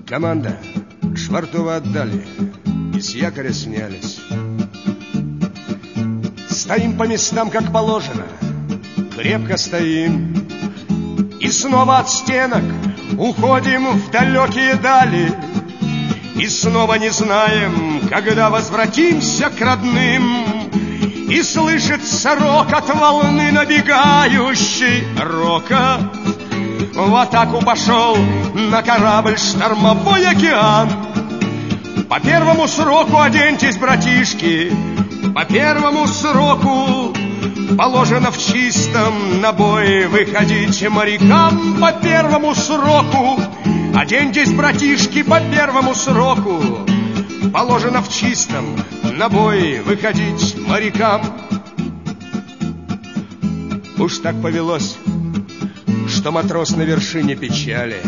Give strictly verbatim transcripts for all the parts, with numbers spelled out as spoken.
Команда, швартово отдали и с якоря снялись. Стоим по местам, как положено, крепко стоим. И снова от стенок уходим в далекие дали. И снова не знаем, когда возвратимся к родным. И слышится рокот волны набегающей. Рокот в атаку пошел на корабль штормовой океан. По первому сроку оденьтесь, братишки, по первому сроку положено в чистом на бой выходить морякам. По первому сроку оденьтесь, братишки, по первому сроку положено в чистом на бой выходить морякам. Уж так повелось, что матрос на вершине печали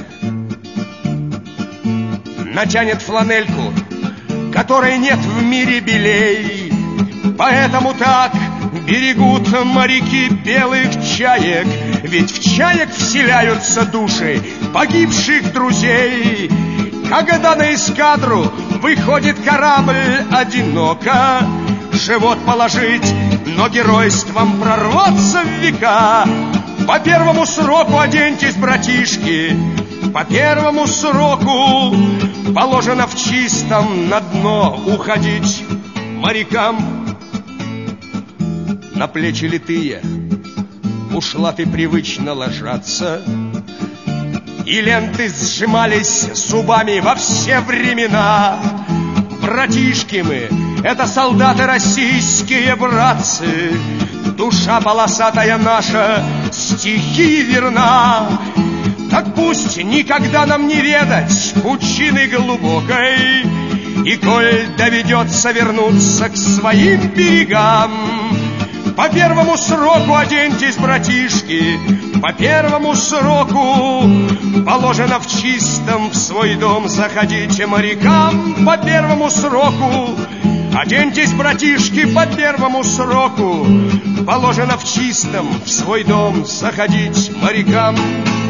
натянет фланельку, которой нет в мире белей. Поэтому так берегут моряки белых чаек, ведь в чаек вселяются души погибших друзей. Когда на эскадру выходит корабль одиноко, живот положить, но геройством прорваться в века. По первому сроку оденьтесь, братишки, по первому сроку положено в чистом на дно уходить морякам. На плечи литые бушлаты привычно ложатся, и ленты сжимались зубами во все времена. Братишки мы, это солдаты российские, братцы, душа полосатая наша стихии верна. Так пусть никогда нам не ведать пучины глубокой, и коль доведется вернуться к своим берегам, по первому сроку оденьтесь, братишки, по первому сроку положено в чистом в свой дом заходите морякам. По первому сроку оденьтесь, братишки, по первому сроку положено в чистом в свой дом заходить морякам.